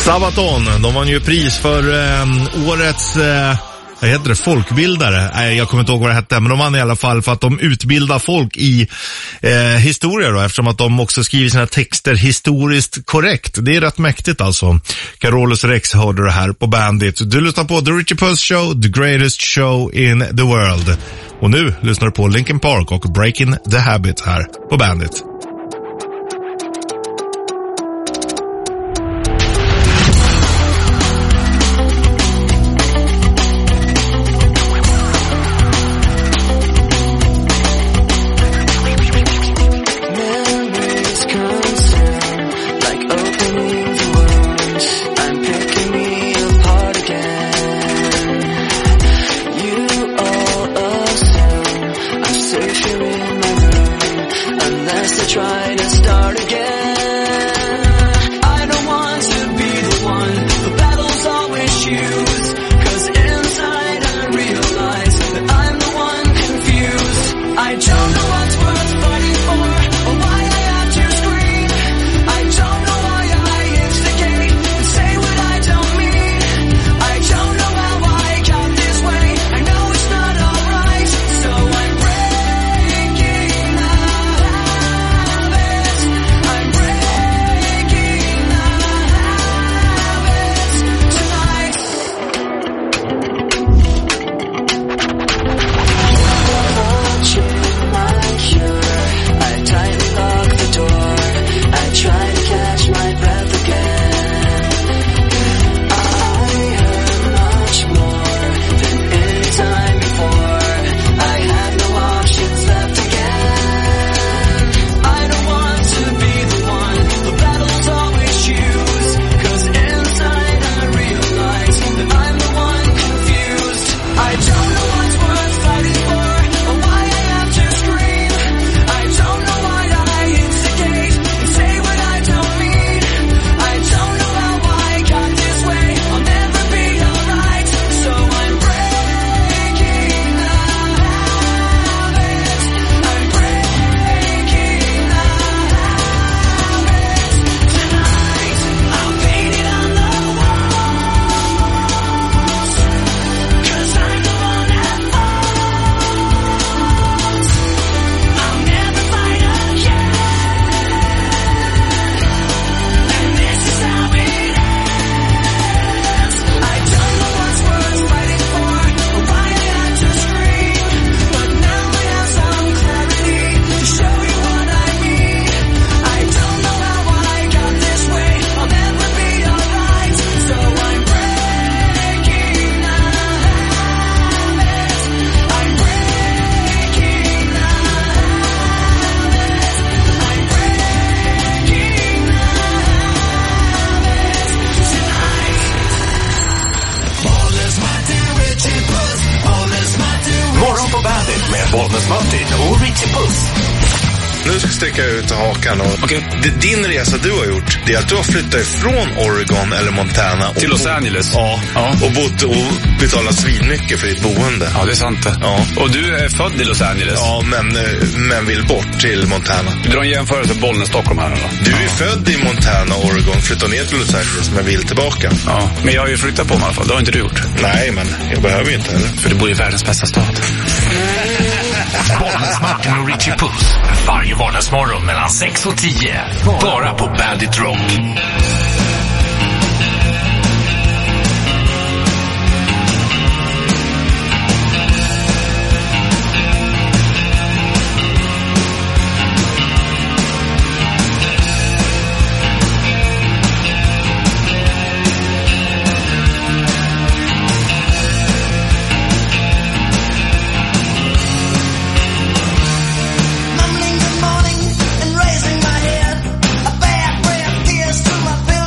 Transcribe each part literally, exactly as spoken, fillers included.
Sabaton, de vann ju pris för eh, årets eh, vad heter det, folkbildare. Nej, jag kommer inte ihåg vad det hette, men de vann i alla fall för att de utbildar folk i eh, historia då, eftersom att de också skriver sina texter historiskt korrekt. Det är rätt mäktigt alltså. Carolus Rex hörde det här på Bandit. Du lyssnar på The Richie Puss Show, the greatest show in the world. Och nu lyssnar du på Linkin Park och Breaking the Habit här på Bandit. Nu ska jag sticka ut hakan och okay. Din resa du har gjort, det är att du har flyttat ifrån Oregon eller Montana till Los Angeles. Ja, ja. Och bott och betalat svinmycket för ditt boende. Ja, det är sant det. Ja. Och du är född i Los Angeles. Ja, men, men vill bort till Montana. Du drar en jämförelse på Bollnäs, Stockholm här då. Du är ja. född i Montana, Oregon, flyttar ner till Los Angeles men vill tillbaka. Ja, men jag har ju flyttat på mig i alla fall, det har inte du gjort. Nej, men jag behöver ju inte heller. För du bor i världens bästa stad. Bollnäs, Martin och Richie Puss. Varje vardagsmorgon mellan sex och tio. Bara på Bandit Rock. Mumbling good morning and raising my head, a bad breath pierced through my pillow.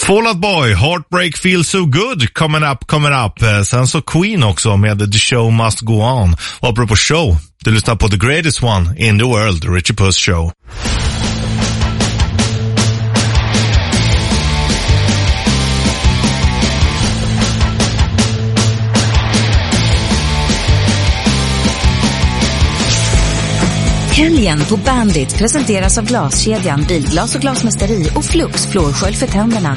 Fall Out Boy, Heartbreak Feels So Good, coming up, coming up. Sen så Queen också med The Show Must Go On. Och apropå show, du lyssnar på The Greatest One in the World, Richie Puss Show. Helgen på Bandit presenteras av Glaskedjan, Bilglas och Glasmästeri och Flux flårskölj för tänderna.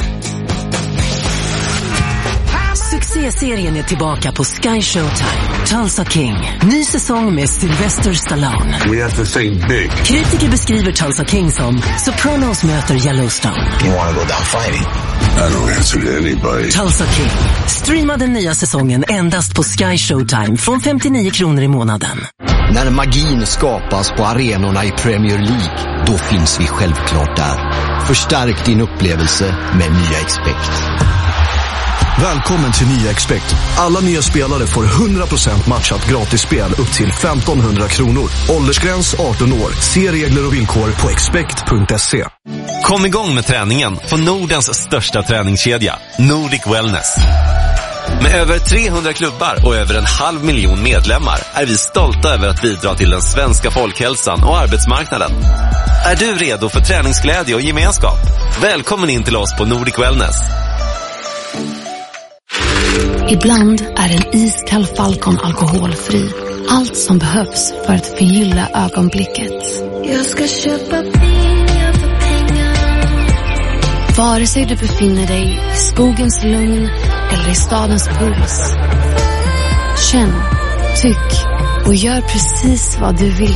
Succéserien är tillbaka på Sky Showtime. Tulsa King. Ny säsong med Sylvester Stallone. We have to think big. Kritiker beskriver Tulsa King som Sopranos möter Yellowstone. You want to go down fighting? I don't answer to anybody. Tulsa King. Streama den nya säsongen endast på Sky Showtime från femtionio kronor i månaden. När magin skapas på arenorna i Premier League, då finns vi självklart där. Förstärk din upplevelse med nya Expect. Välkommen till nya Expect. Alla nya spelare får hundra procent matchat gratisspel upp till femtonhundra kronor. Åldersgräns arton år. Se regler och villkor på expect punkt se. Kom igång med träningen på Nordens största träningskedja, Nordic Wellness. Med över trehundra klubbar och över en halv miljon medlemmar är vi stolta över att bidra till den svenska folkhälsan och arbetsmarknaden. Är du redo för träningsglädje och gemenskap? Välkommen in till oss på Nordic Wellness. Ibland är en iskall Falcon alkoholfri. Allt som behövs för att förgylla ögonblicket. Jag ska köpa pengar för pengar. Vare sig du befinner dig i skogens lugn eller i stadens puls. Känn, tyck och gör precis vad du vill.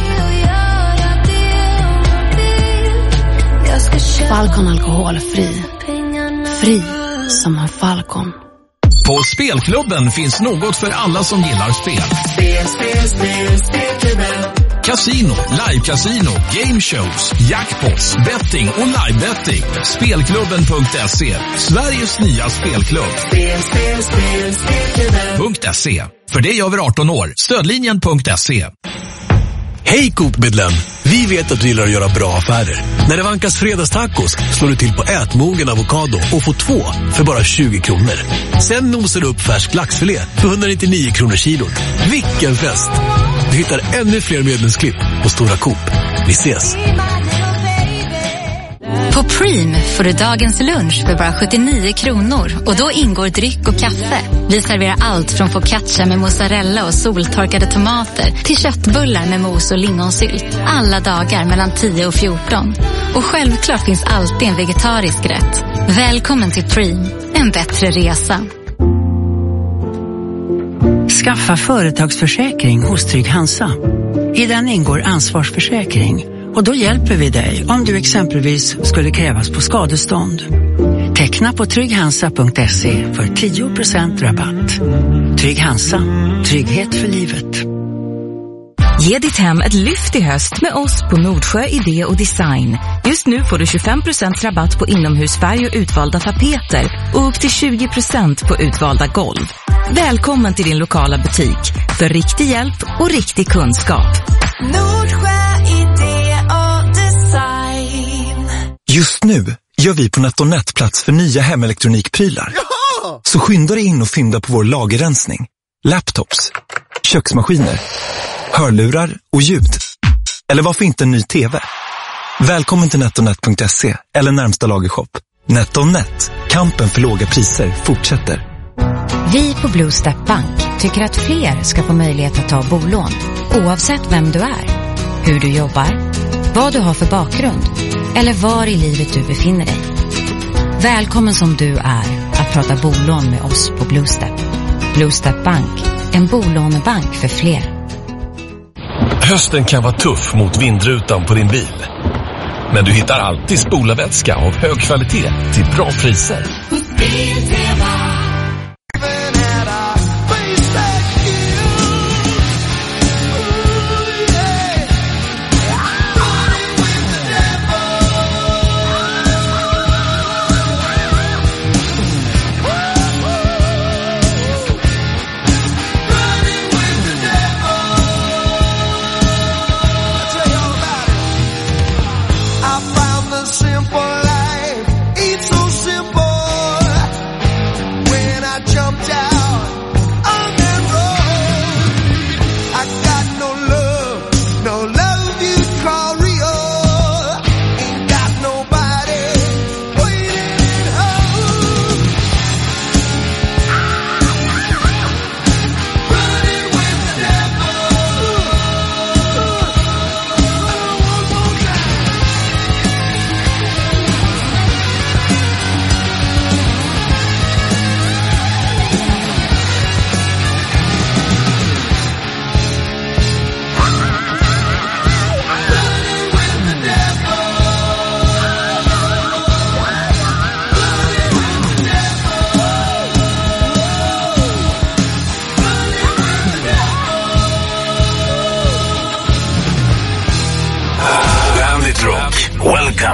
Falcon alkoholfri. Fri som en Falcon. På Spelklubben finns något för alla som gillar spel. Spel, spel, spel, spelklubben. Casino, live-casino, game shows, jackpots, betting och live-betting. Spelklubben punkt se. Sveriges nya spelklubb. Spel, spel, spel, spelklubben. .se. För dig över arton år. Stödlinjen punkt se. Hej Coop Midland! Vi vet att du gillar att göra bra affärer. När det vankas fredagstacos slår du till på ätmogen avokado och får två för bara tjugo kronor. Sen nosar du upp färsk laxfilé för etthundranittionio kronor kilon. Vilken fest! Du hittar ännu fler medlemsklipp på Stora Coop. Vi ses! På Preem får du dagens lunch för bara sjuttionio kronor och då ingår dryck och kaffe. Vi serverar allt från focaccia med mozzarella och soltorkade tomater till köttbullar med mos och lingonsylt. Alla dagar mellan tio och fjorton. Och självklart finns alltid en vegetarisk rätt. Välkommen till Preem, en bättre resa. Skaffa företagsförsäkring hos Trygg Hansa. I den ingår ansvarsförsäkring. Och då hjälper vi dig om du exempelvis skulle krävas på skadestånd. Teckna på trygg hansa punkt se för tio procent rabatt. Trygg Hansa, trygghet för livet. Ge ditt hem ett lyft i höst med oss på Nordsjö Idé och Design. Just nu får du tjugofem procent rabatt på inomhusfärg och utvalda tapeter och upp till tjugo procent på utvalda golv. Välkommen till din lokala butik för riktig hjälp och riktig kunskap. Nordsjö Idé och Design. Just nu gör vi på NetOnNet plats för nya hemelektronikprylar. Jaha! Så skynda dig in och fynda på vår lagerrensning. Laptops, köksmaskiner, hörlurar och ljud. Eller varför inte en ny tv? Välkommen till NetOnNet punkt se eller närmsta lagershop. NetOnNet, kampen för låga priser fortsätter. Vi på Blue Step Bank tycker att fler ska få möjlighet att ta bolån, oavsett vem du är, hur du jobbar, vad du har för bakgrund eller var i livet du befinner dig. Välkommen som du är att prata bolån med oss på Blue Step. Blue Step Bank, en bolånebank för fler. Hösten kan vara tuff mot vindrutan på din bil. Men du hittar alltid spolarvätska av hög kvalitet till bra priser.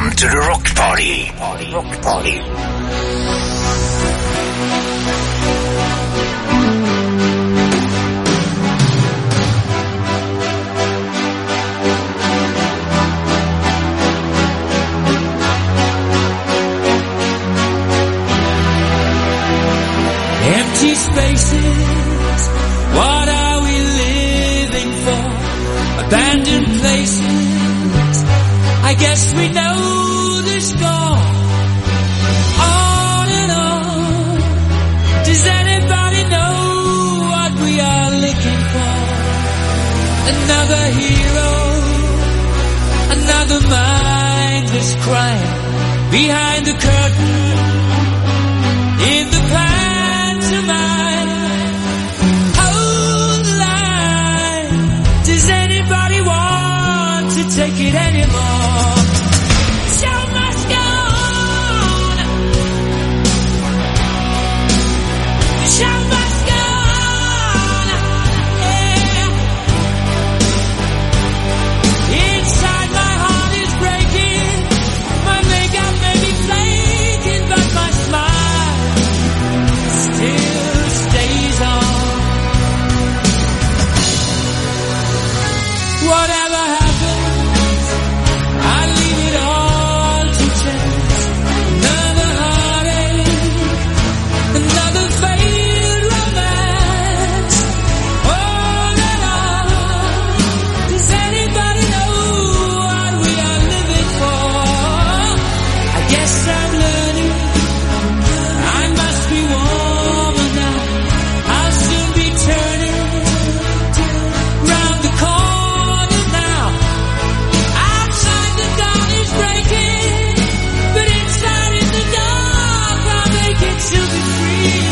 Welcome to the rock party. Rock party. Empty spaces, what are we living for? Abandoned places, I guess we know the score. On and on, does anybody know what we are looking for? Another hero, another mindless crime, behind the curtain, in the past. Hold the line. Does anybody want to take it anymore? Show must go on. Show must go on. Yeah. Inside my heart is breaking. My makeup may be flaking, but my smile still stays on. Whatever happens, I leave it all to chance. Another heartache, another failed romance. On and on. Does anybody know what we are living for? I guess I'm learning. I must be warmer now. I'll soon be turning round the corner now. Outside the dawn is breaking, but inside in the dark I'll make it to be free.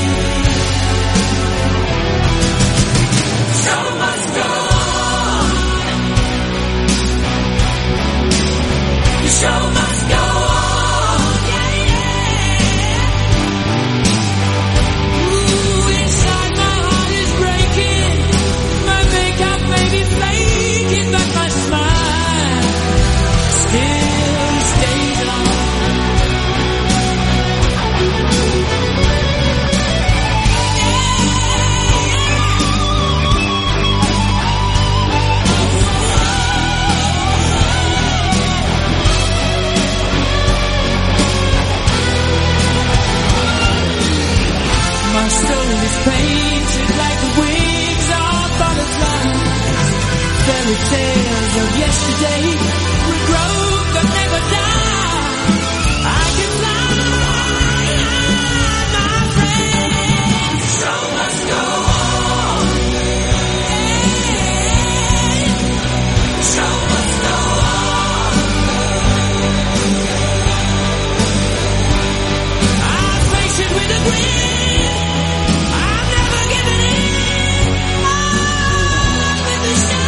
Show must go on. The show must go on. Yeah, yeah. Ooh, inside my heart is breaking. My makeup may be flaking, but my smile still stays on. My soul is painted like the wings of butterflies. Fairy tales of yesterday will grow but never die. I can fly, my friend. The show must go on. The show must go on. I face it with a grin. I'm never giving in. On with the show.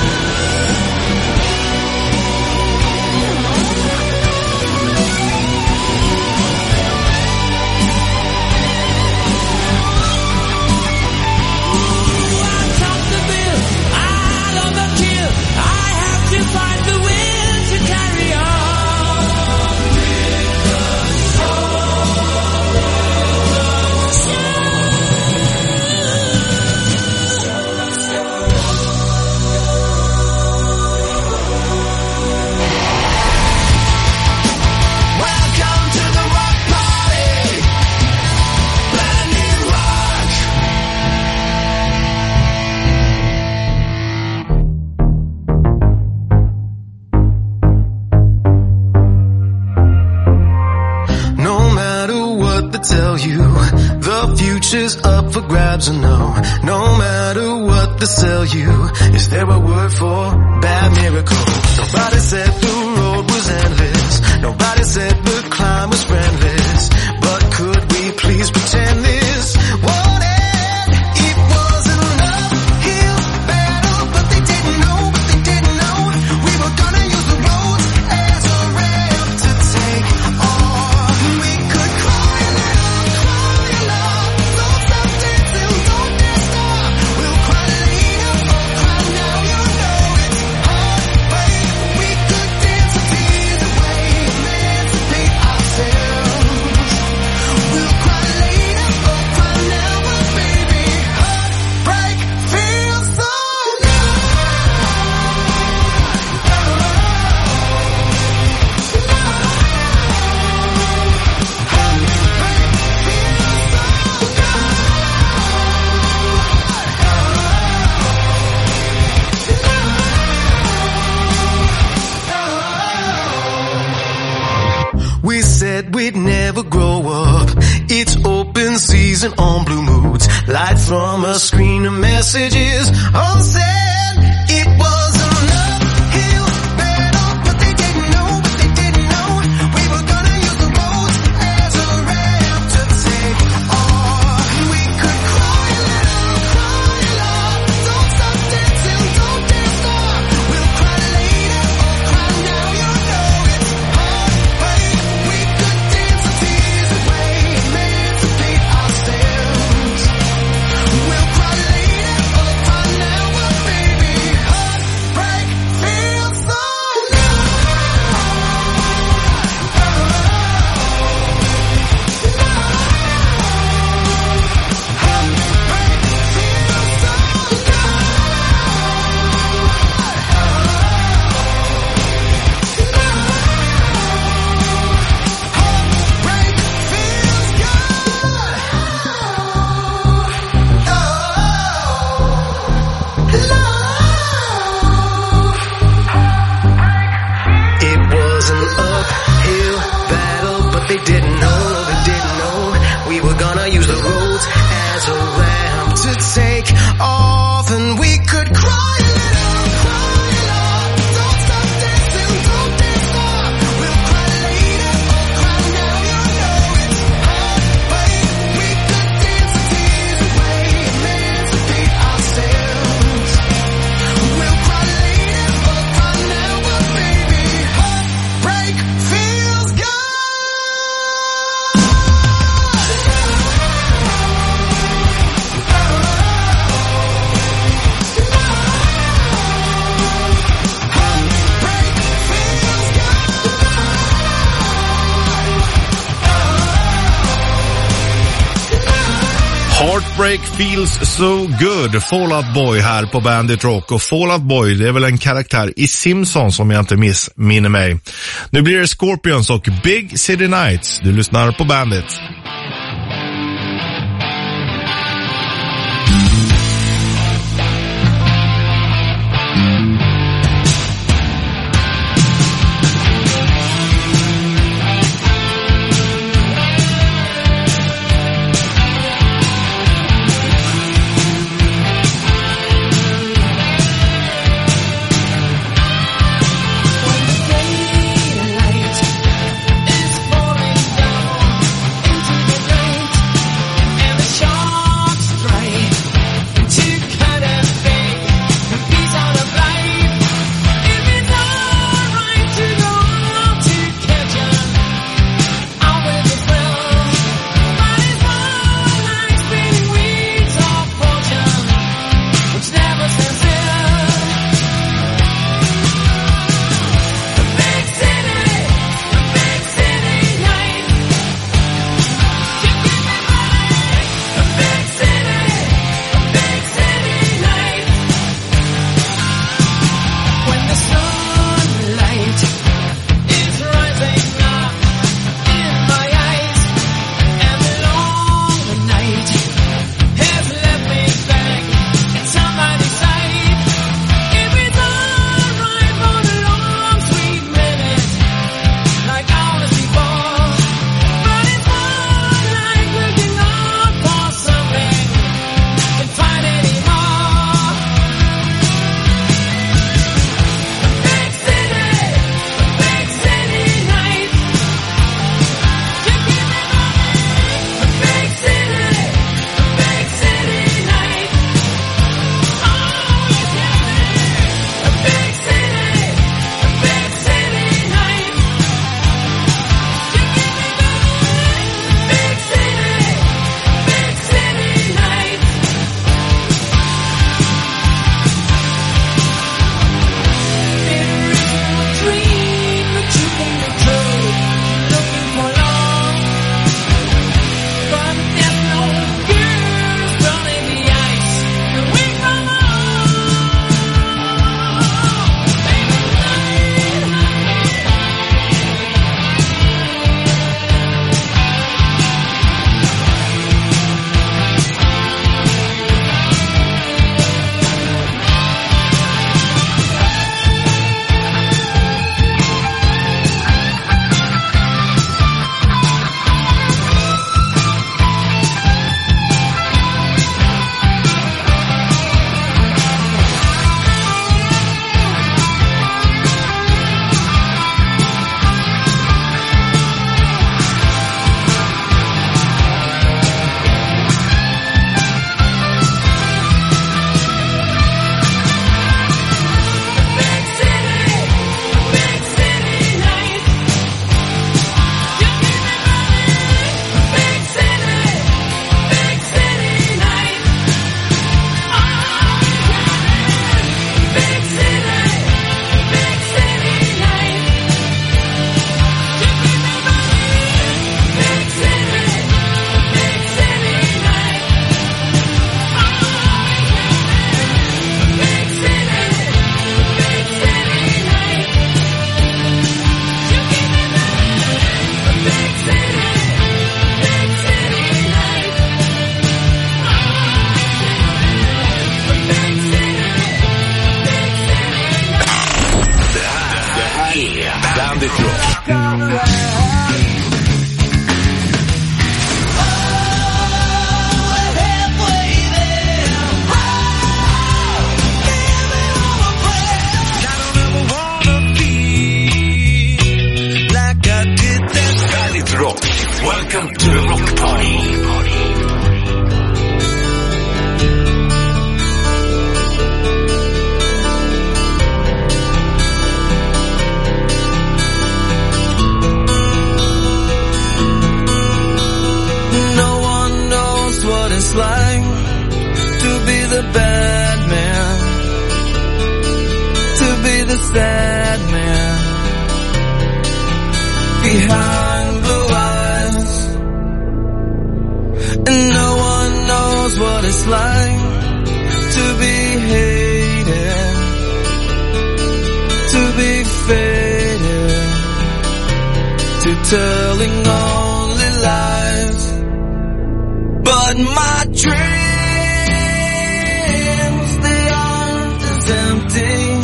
future's up for grabs, and no, no matter what they sell you, is there a word for bad miracle? Nobody said the road was endless, nobody said the climb was friendless, but could we please pretend this won't end? It was an uphill battle, but they didn't know, but they didn't know we were gonna use the roads as a ramp to take off. We could cry aloud, cry aloud, don't stop dancing, don't dare stop. We'll cry later or cry now, you know it's heartbreak. We could dance our tears away, never grow up. It's open season on Blue Moods. Light from a screen of messages on set. It was an uphill battle, but they didn't know, but they didn't know we were gonna use the roads as a ramp to take off. We could cry a little, cry a lot. Don't stop dancing, don't dance stop. We'll cry later or cry now. You know it's heartbreak. We could dance our tears away, emancipate ourselves. We'll cry later or cry now. Well, baby, heartbreak feels so It was an uphill battle, but they didn't know, no, they didn't know we were gonna use the roads as a ramp to take off, and we could cry a little, cry a lot. Don't stop dancing, don't dance stop. We'll cry later or cry now. You know it's heartbreak. We could dance our tears away, emancipate ourselves. We'll cry later or cry now. Well, baby, heartbreak feels good. Heartbreak feels so good. Fall Out Boy här på Bandit Rock. Och Fall Out Boy, det är väl en karaktär i Simpsons om jag inte missminner mig. Nu blir det Scorpions och Big City Nights. Du lyssnar på Bandit. Daylight is falling down into to the Rock Party. No one knows what it's like to be the bad man, to be the sad man behind blue eyes. And no one knows what it's like to be hated, to be faded, to telling only lies. But my dreams, they aren't as empty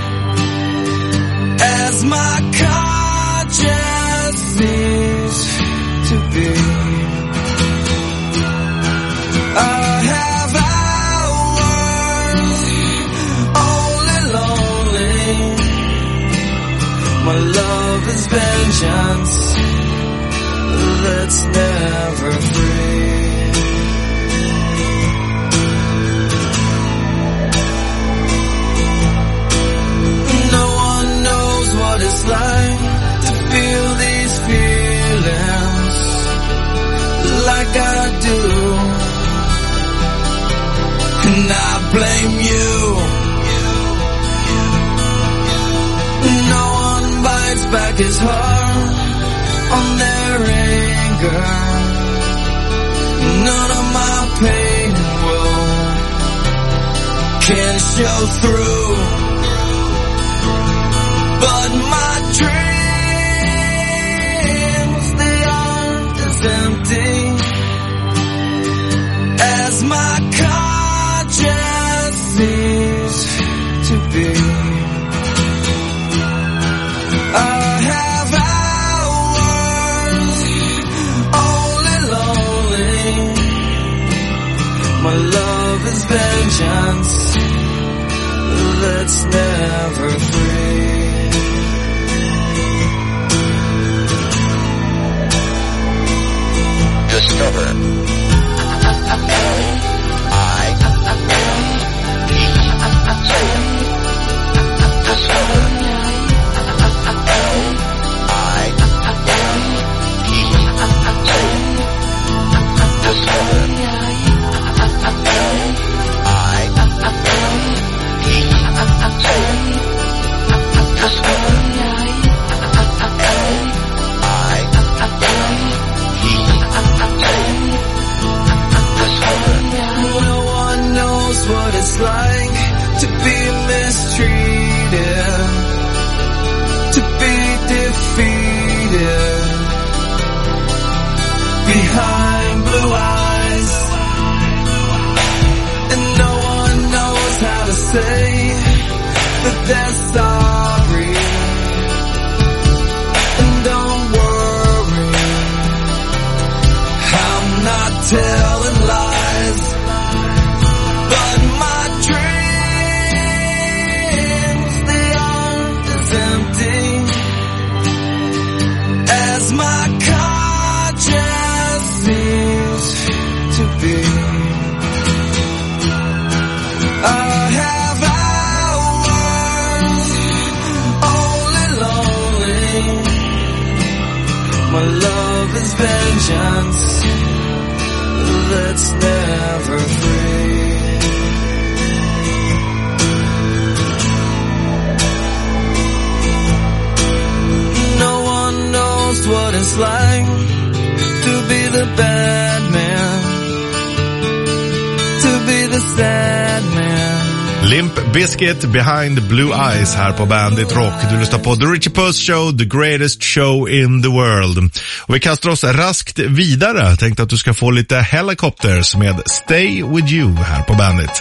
as my conscience seems to be. I have hours only lonely. My love is vengeance that's never free. No one knows what it's like to feel these feelings like I do. And I blame you. No one bites back his heart on their anger. None of my pain will can show through. But my dreams, they aren't as empty as my conscience seems to be. I have hours only lonely. My love is vengeance that's never free. Discover. What it's like to be mistreated, to be defeated behind blue eyes. And no one knows how to say that they're sorry. And don't worry, I'm not telling lies. But my dreams, they aren't as empty as my conscience seems to be. I have hours only lonely. My love is vengeance that's never free. What it's like to be the bad man, to be the sad man. Limp Bizkit, Behind Blue Eyes här på Bandit Rock. Du lyssnar på The Richie Puss Show, the greatest show in the world. Och vi kastar oss raskt vidare. Tänkte att du ska få lite Helicopters med Stay With You här på Bandit.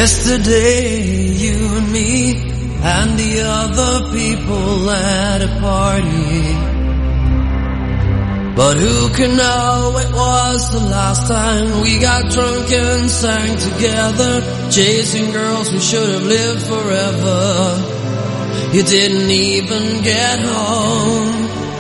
Yesterday, you and me and the other people at a party. But who can know, it was the last time we got drunk and sang together, chasing girls we should have lived forever. You didn't even get home.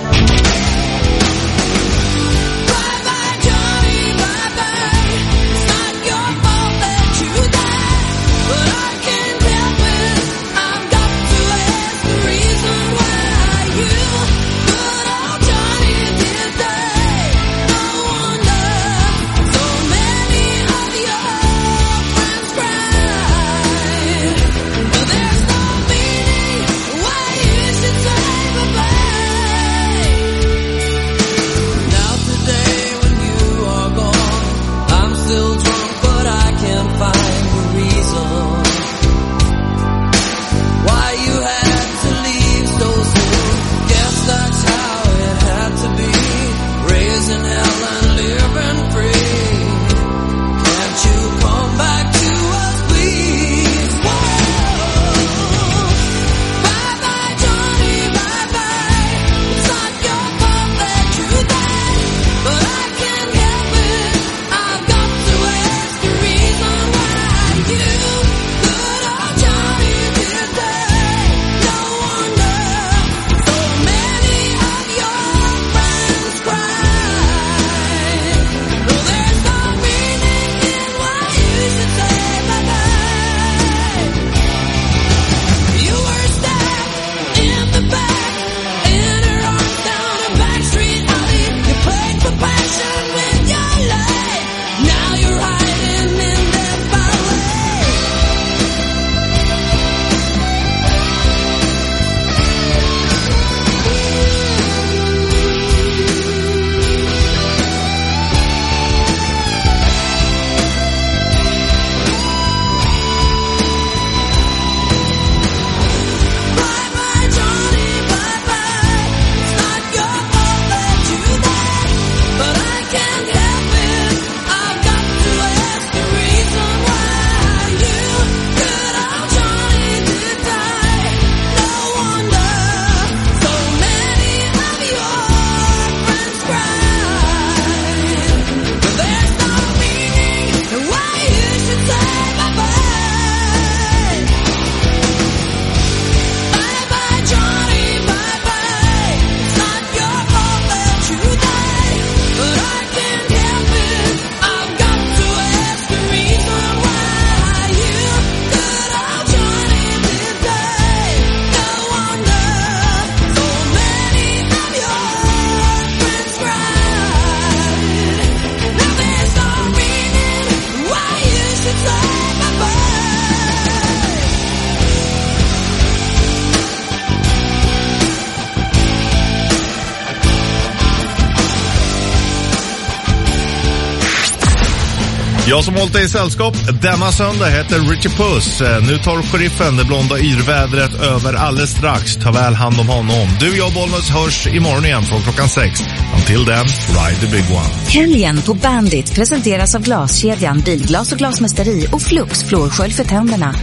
Jag som hållit dig i sällskap denna söndag heter Richie Puss. Nu tar sheriffen det blonda yrvädret över alldeles strax. Ta väl hand om honom. Du, jag och Bollnäs hörs imorgon igen från klockan sex. Until then, ride the big one. Helgen på Bandit presenteras av Glaskedjan, Bilglas och Glasmästeri och Flux flårskölj för tänderna.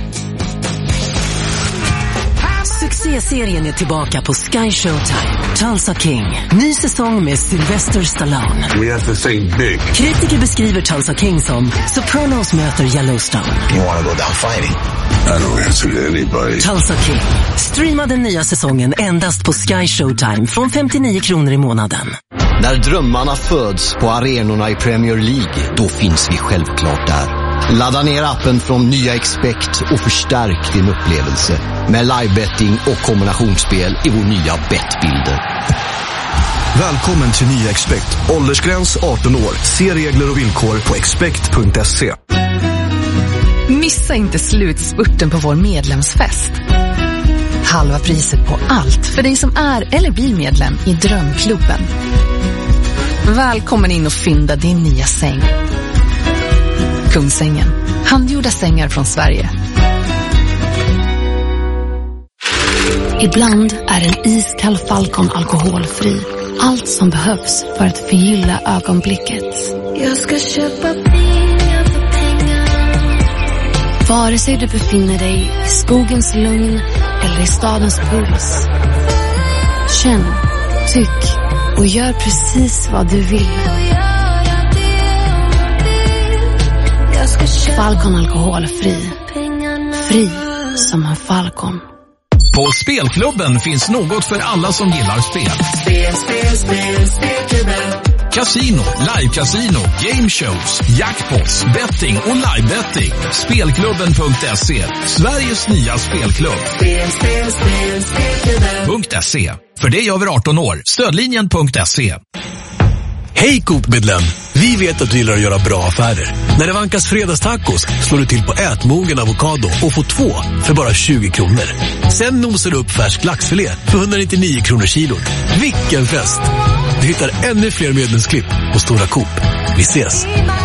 Succéserien är tillbaka på Sky Showtime. Tulsa King. Ny säsong med Sylvester Stallone. We have to think big. Kritiker beskriver Tulsa King som Sopranos möter Yellowstone. You want to go down fighting? I don't answer to anybody. Tulsa King. Streama den nya säsongen endast på Sky Showtime från femtionio kronor i månaden. När drömmarna föds på arenorna i Premier League, då finns vi självklart där. Ladda ner appen från Nya Expect och förstärk din upplevelse med livebetting och kombinationsspel i vår nya Bettbilder. Välkommen till Nya Expect. Åldersgräns arton år. Se regler och villkor på expect punkt se. Missa inte slutspurten på vår medlemsfest. Halva priset på allt för dig som är eller blir medlem i Drömklubben. Välkommen in och fynda din nya säng. Kungsängen. Handgjorda sängar från Sverige. Ibland är en iskall Falcon alkoholfri. Allt som behövs för att förgylla ögonblicket. Jag ska köpa pengar för pengar. Vare sig du befinner dig i skogens lugn eller i stadens puls. Känn, tyck och gör precis vad du vill. Falcon alkoholfri. Fri som en falcon. På Spelklubben finns något för alla som gillar spel. Spel, spel, spel, spelklubben. Casino, live-casino, gameshows, jackpots, betting och live-betting. Spelklubben punkt se. Sveriges nya spelklubb. Spel, spel, spel, spelklubben. .se. För det är över arton år. Stödlinjen punkt se. Hej Coop-medlem! Vi vet att du gillar att göra bra affärer. När det vankas fredagstacos slår du till på ätmogen avokado och får två för bara tjugo kronor. Sen nosar du upp färsk laxfilé för etthundranittionio kronor kilon. Vilken fest! Du hittar ännu fler medlemsklipp på Stora Coop. Vi ses!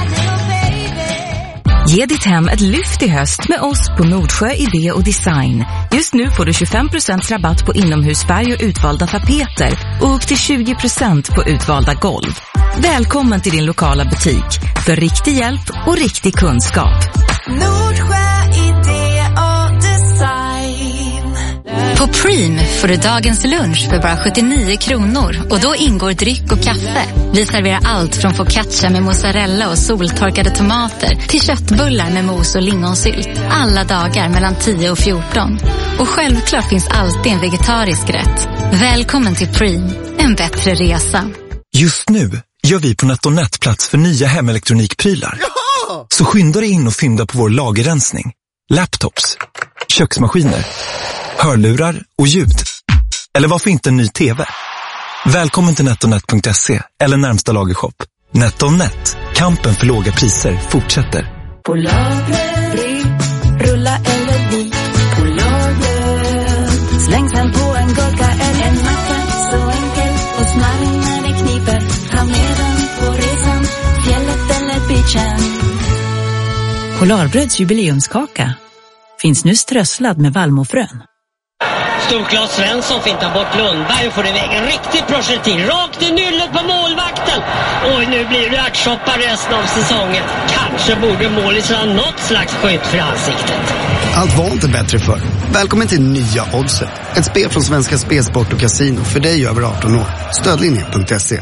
Ge ditt hem ett lyft i höst med oss på Nordsjö Idé och Design. Just nu får du tjugofem procent rabatt på inomhusfärg och utvalda tapeter och upp till tjugo procent på utvalda golv. Välkommen till din lokala butik för riktig hjälp och riktig kunskap. Nordsjö Idé och Design. På Preem får du dagens lunch för bara sjuttionio kronor och då ingår dryck och kaffe. Vi serverar allt från focaccia med mozzarella och soltorkade tomater till köttbullar med mos och lingonsylt. Alla dagar mellan tio och fjorton. Och självklart finns alltid en vegetarisk rätt. Välkommen till Preem, en bättre resa. Just nu gör vi på NetOnNet plats för nya hemelektronikprylar. Jaha! Så skynda dig in och fynda på vår lagerrensning. Laptops, köksmaskiner, hörlurar och ljud. Eller varför inte en ny tv? Välkommen till NetOnNet punkt se eller närmsta lagershop. NetOnNet, kampen för låga priser fortsätter. På lagret, rulla eller bit. På lagret, släng sen på en gurka eller en macka. Så enkelt och smarrig när det kniper. Ta med den på resan, fjället eller beachen. Polarbröds jubileumskaka finns nu strösslad med vallmofrön. Storklas Svensson fintar bort Lundberg och får iväg en riktig projektil rakt i nyllet på målvakten. Och nu blir det ärtsoppa resten av säsongen. Kanske borde målisen ha något slags skydd för ansiktet. Allt var inte bättre för. Välkommen till nya Oddset. Ett spel från Svenska Spelsport och Casino för dig över arton år. Stödlinjen punkt se.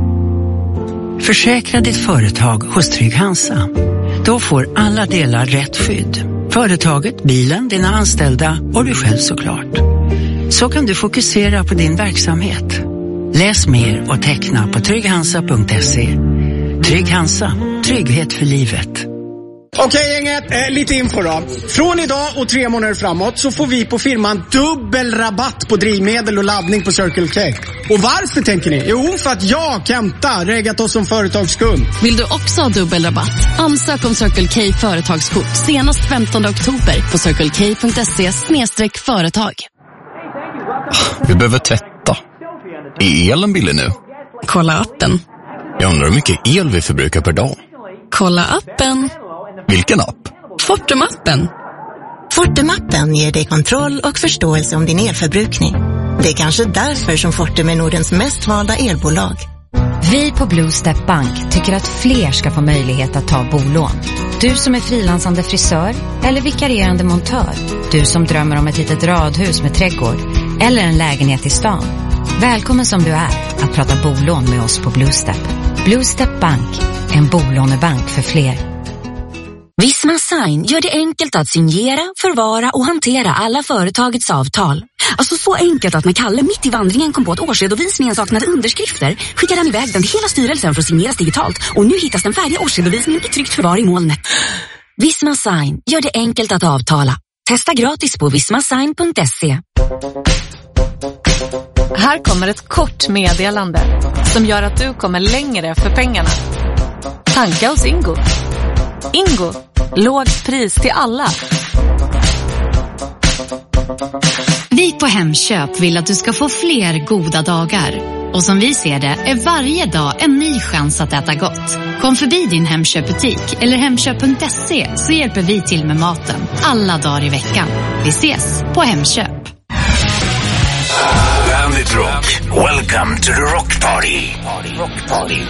Försäkra ditt företag hos Trygg Hansa. Då får alla delar rätt skydd. Företaget, bilen, dina anställda och du själv såklart. Så kan du fokusera på din verksamhet. Läs mer och teckna på trygg hansa punkt se. Trygg Hansa, trygghet för livet. Okej gänget, eh, lite info då. Från idag och tre månader framåt så får vi på firman dubbel rabatt på drivmedel och laddning på Circle K. Och varför tänker ni? Jo, för att jag, Kenta, reggat oss som företagskund. Vill du också ha dubbel rabatt? Ansök om Circle K företagskort senast femtonde oktober på circle k punkt se slash företag. Vi behöver tvätta. Är elen billig nu? Kolla appen. Jag undrar hur mycket el vi förbrukar per dag. Kolla appen. Vilken app? Fortum-appen. Fortum-appen ger dig kontroll och förståelse om din elförbrukning. Det är kanske därför som Fortum är Nordens mest valda elbolag. Vi på Blue Step Bank tycker att fler ska få möjlighet att ta bolån. Du som är frilansande frisör eller vikarierande montör. Du som drömmer om ett litet radhus med trädgård eller en lägenhet i stan. Välkommen som du är att prata bolån med oss på Blue Step. Blue Step Bank, en bolånebank för fler. Visma Sign gör det enkelt att signera, förvara och hantera alla företagets avtal. Alltså så enkelt att när Kalle mitt i vandringen kom på att årsredovisningen saknade underskrifter skickade han iväg den till hela styrelsen för att signeras digitalt och nu hittas den färdiga årsredovisningen i tryggt förvar i molnet. Visma Sign gör det enkelt att avtala. Testa gratis på visma sign punkt se. Här kommer ett kort meddelande som gör att du kommer längre för pengarna. Tanka hos Ingo. Ingo, lågt pris till alla. Vi på Hemköp vill att du ska få fler goda dagar. Och som vi ser det är varje dag en ny chans att äta gott. Kom förbi din Hemköpbutik eller hemköp punkt se så hjälper vi till med maten alla dagar i veckan. Vi ses på Hemköp. Bandit Rock. Welcome to the Rock Party. Rock Party.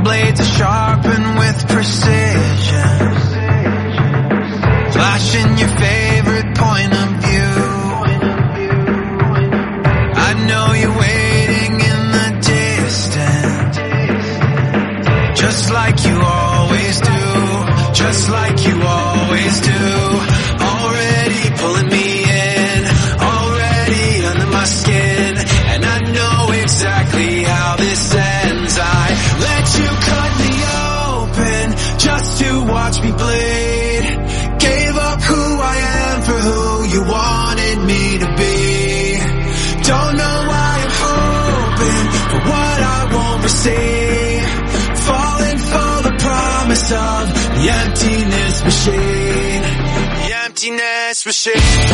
blades are sharpened with precision, flashing your favorite point of view. I know you're waiting in the distance, just like you always do, just like you always do. Already pulling me in, already under my skin, and I know exactly how this ends. I let you cut me open just to watch me bleed. Gave up who I am for who you wanted me to be. Don't know why I'm hoping for what I won't receive. Falling for the promise of the emptiness machine. The emptiness machine.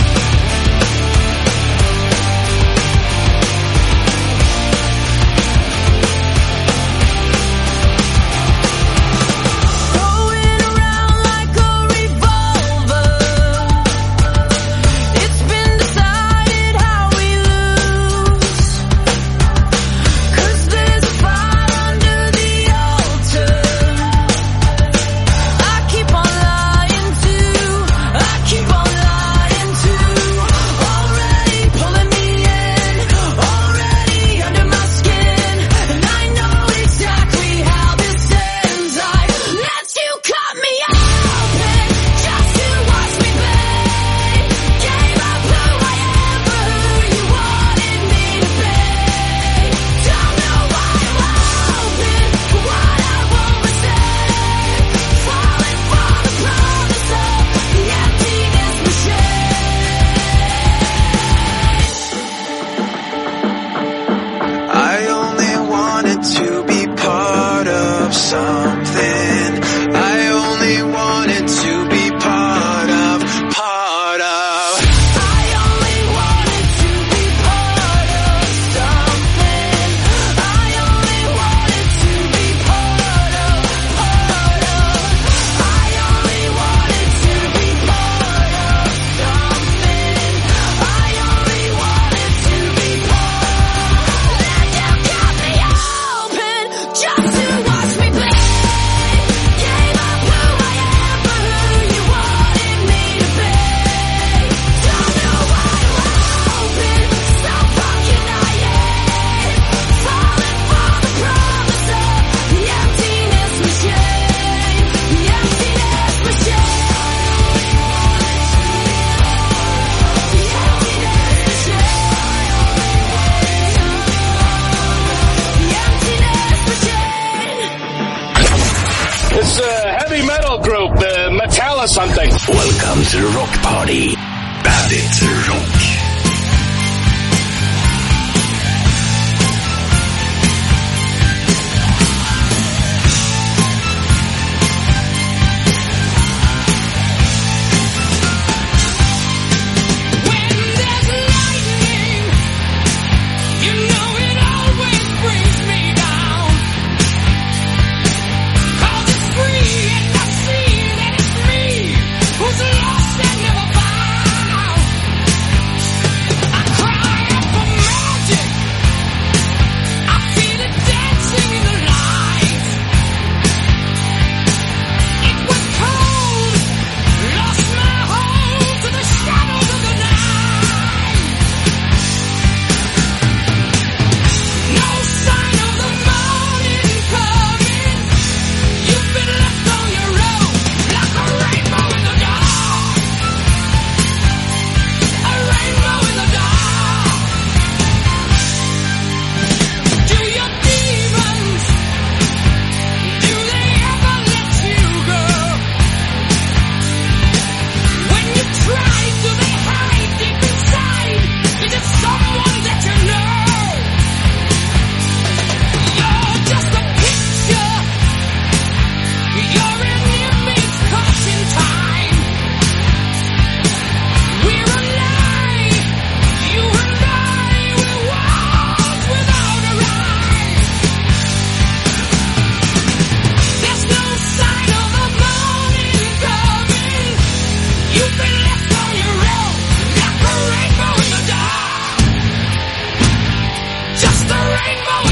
Something. Welcome to the Rock Party. Bandit Rock. Just a rainbow.